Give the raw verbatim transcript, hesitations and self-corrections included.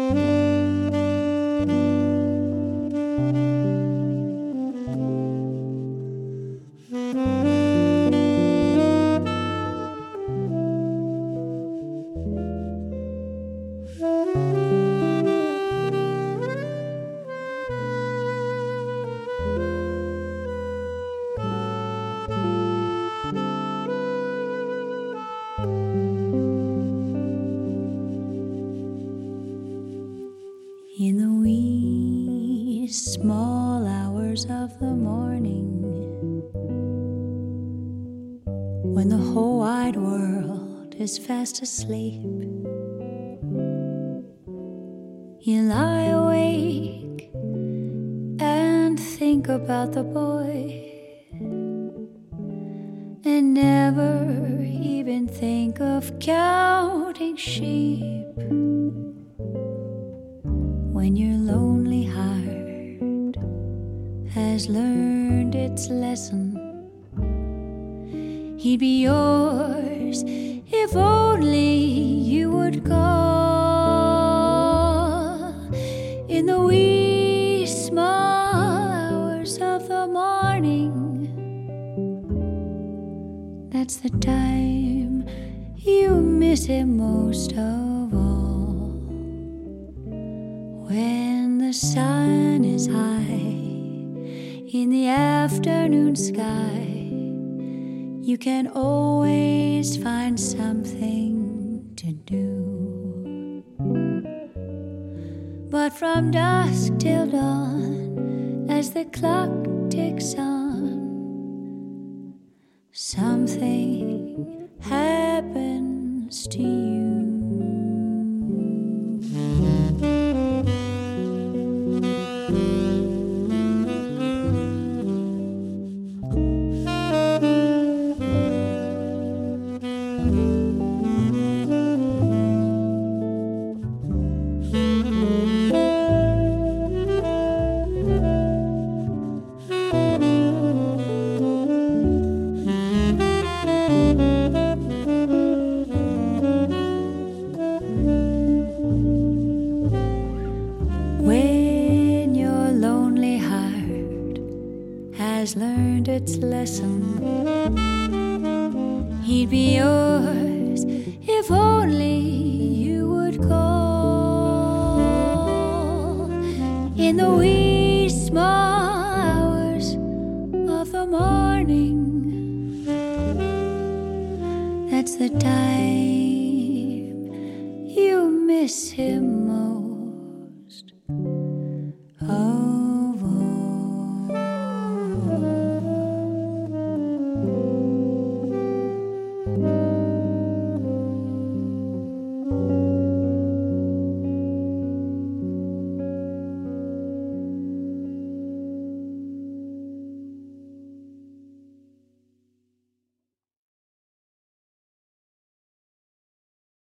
In the wee small hours of the morning, when the whole wide world is fast asleep, you lie awake and think about the boy, and never even think of counting sheep. When your lonely heart has learned its lesson, he'd be yours if only you would call. In the wee small hours of the morning, that's the time you miss him most of all. When the sun is high in the afternoon sky, you can always find something to do. But from dusk till dawn, as the clock ticks on, something happens to you. When your lonely heart has learned its lesson, he'd be yours if only you would call. In the wee small hours of the morning, that's the time you miss him most.